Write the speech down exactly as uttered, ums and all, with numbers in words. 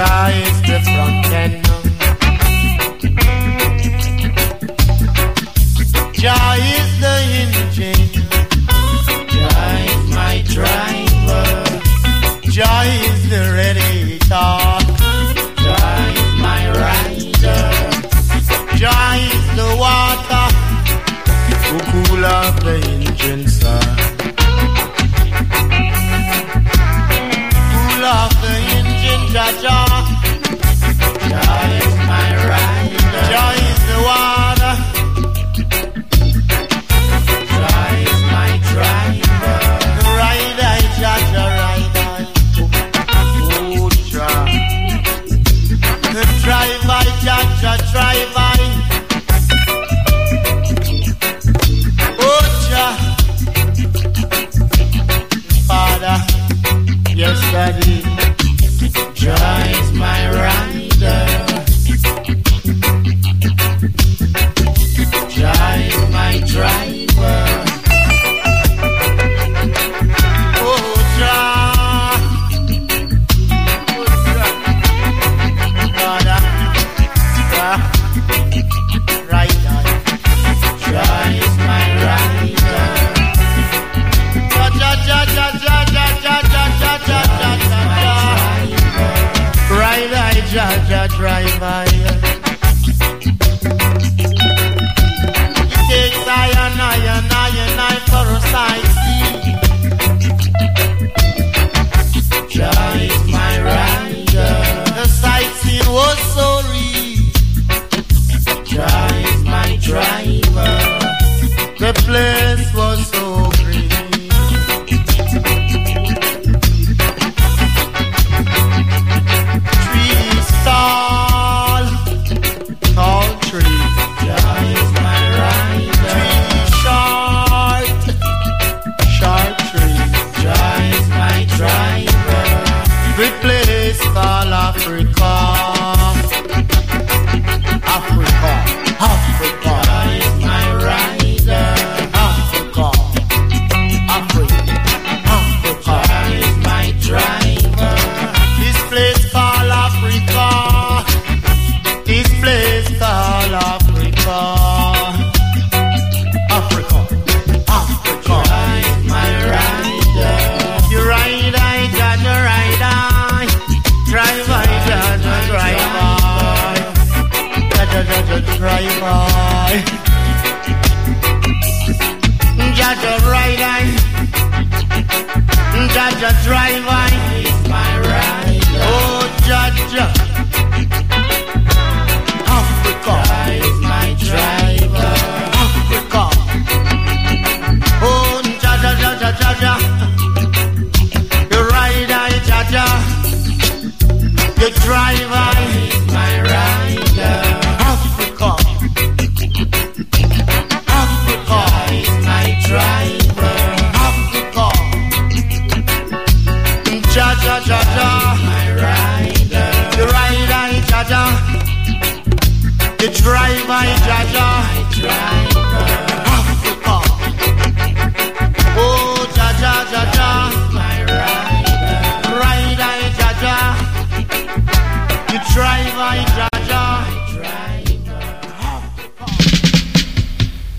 Jah is the front end. Jah is the engine. Jah is my driver. Jah is the radiator. Jah is my rider. Jah is the water who cool off the engine, sir. Cool off the engine, Jah Jah. Jah is my rider. Jah is the water. Jah is my driver. The rider, Jah Jah rider. Oh Jah. The driver, Jah Jah driver. Yes, Daddy. Jah is my rider. Jah is my driver. Oh, Jah. Oh, Jah. Father. Jah. Rider. Jah is my rider. Jah, Jah, Jah, Jah, Jah, Jah, Jah, Jah. Rider, Jah Jah driver. He takes I and I and I and I for a sightseeing. Jah is my rider. The sightseeing was so real. Jah is my driver. The place was so green. Africa, Africa, Africa is my rider. Africa, Africa, Africa is my driver. This place called Africa. This place called Africa. Africa, Africa is my rider. You ride, I judge a rider. Driver, Jah Jah driver. Jah Jah Jah Jah driver. Jah Jah rider. Jah Jah driver is my rider. Oh Jah Jah. Africa is my driver. Africa. Oh Jah Jah Jah Jah Jah Jah. The rider, Jah Jah. The driver is my rider. Africa. Africa is my driver. Africa. Jah Jah Jah Jah. My rider. The rider is Jah Jah. The driver is Jah Jah. My driver.